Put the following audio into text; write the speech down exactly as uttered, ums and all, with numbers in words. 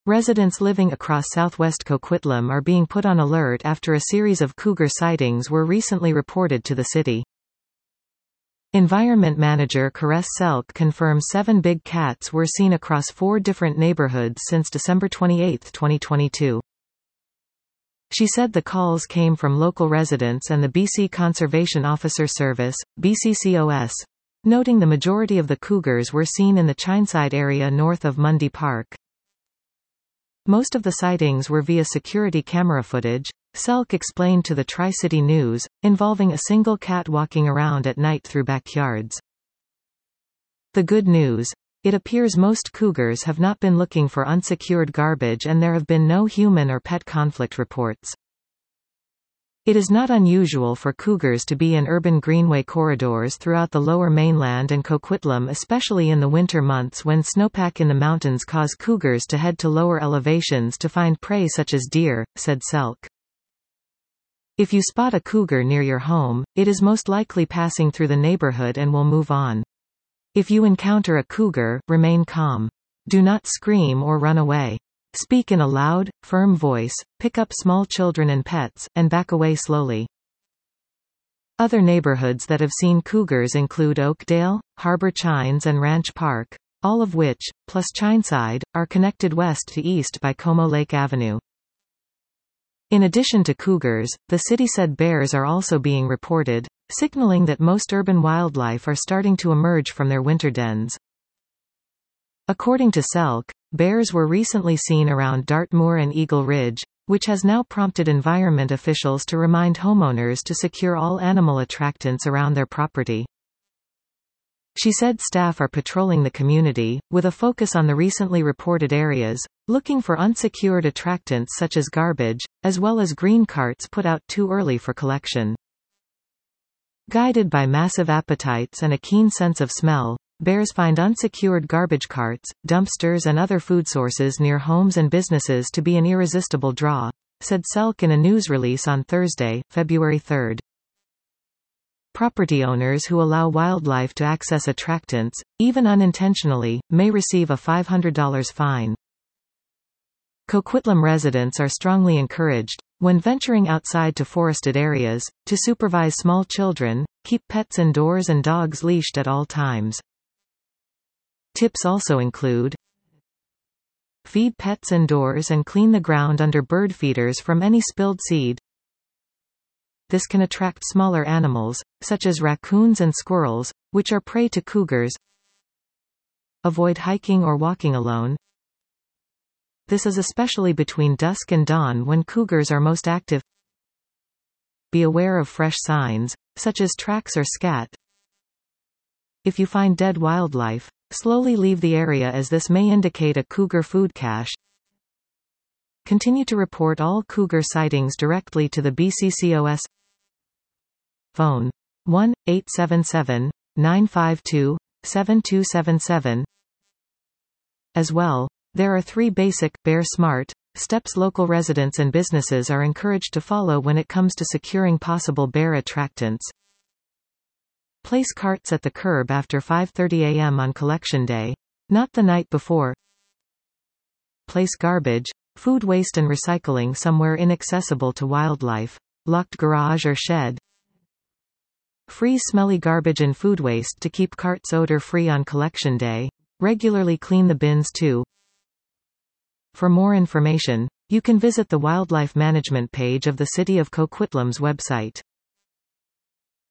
Residents living across southwest Coquitlam are being put on alert after a series of cougar sightings were recently reported to the city. Environment Manager Caress Selk confirms seven big cats were seen across four different neighborhoods since December twenty-eighth, twenty twenty-two. She said the calls came from local residents and the B C Conservation Officer Service, B C C O S, noting the majority of the cougars were seen in the Chineside area north of Mundy Park. Most of the sightings were via security camera footage, Selk explained to the Tri-City News, involving a single cat walking around at night through backyards. The good news? It appears most cougars have not been looking for unsecured garbage and there have been no human or pet conflict reports. It is not unusual for cougars to be in urban greenway corridors throughout the lower mainland and Coquitlam, especially in the winter months when snowpack in the mountains cause cougars to head to lower elevations to find prey such as deer, said Selk. If you spot a cougar near your home, it is most likely passing through the neighborhood and will move on. If you encounter a cougar, remain calm. Do not scream or run away. Speak in a loud, firm voice, pick up small children and pets, and back away slowly. Other neighborhoods that have seen cougars include Oakdale, Harbor Chines and Ranch Park, all of which, plus Chineside, are connected west to east by Como Lake Avenue. In addition to cougars, the city said bears are also being reported, signaling that most urban wildlife are starting to emerge from their winter dens. According to Selk, bears were recently seen around Dartmoor and Eagle Ridge, which has now prompted environment officials to remind homeowners to secure all animal attractants around their property. She said staff are patrolling the community, with a focus on the recently reported areas, looking for unsecured attractants such as garbage, as well as green carts put out too early for collection. Guided by massive appetites and a keen sense of smell, bears find unsecured garbage carts, dumpsters and other food sources near homes and businesses to be an irresistible draw, said Selk in a news release on Thursday, February third. Property owners who allow wildlife to access attractants, even unintentionally, may receive a five hundred dollar fine. Coquitlam residents are strongly encouraged, when venturing outside to forested areas, to supervise small children, keep pets indoors and dogs leashed at all times. Tips also include: feed pets indoors and clean the ground under bird feeders from any spilled seed. This can attract smaller animals, such as raccoons and squirrels, which are prey to cougars. Avoid hiking or walking alone. This is especially between dusk and dawn when cougars are most active. Be aware of fresh signs, such as tracks or scat. If you find dead wildlife, slowly leave the area as this may indicate a cougar food cache. Continue to report all cougar sightings directly to the B C C O S. Phone one eight seven seven, nine five two, seven two seven seven. As well, there are three basic, Bear Smart, steps local residents and businesses are encouraged to follow when it comes to securing possible bear attractants. Place carts at the curb after five thirty a m on collection day, not the night before. Place garbage, food waste and recycling somewhere inaccessible to wildlife, locked garage or shed. Freeze smelly garbage and food waste to keep carts odor-free on collection day. Regularly clean the bins too. For more information, you can visit the Wildlife Management page of the City of Coquitlam's website.